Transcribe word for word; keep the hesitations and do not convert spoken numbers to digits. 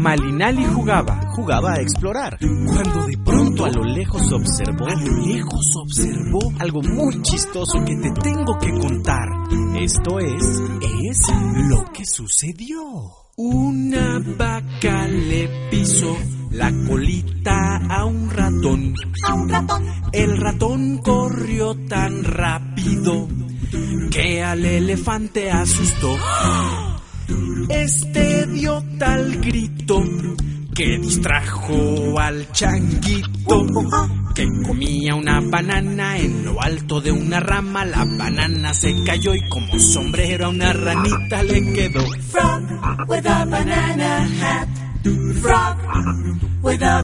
Malinali jugaba, jugaba a explorar, cuando de pronto a lo lejos observó, a lo lejos observó algo muy chistoso que te tengo que contar. Esto es, es lo que sucedió. Una vaca le pisó la colita a un ratón. A un ratón. El ratón corrió tan rápido que al elefante asustó. Este dio tal grito que distrajo al changuito, que comía una banana en lo alto de una rama. La banana se cayó y como sombrero a una ranita le quedó. Frog with a banana hat. Frog with a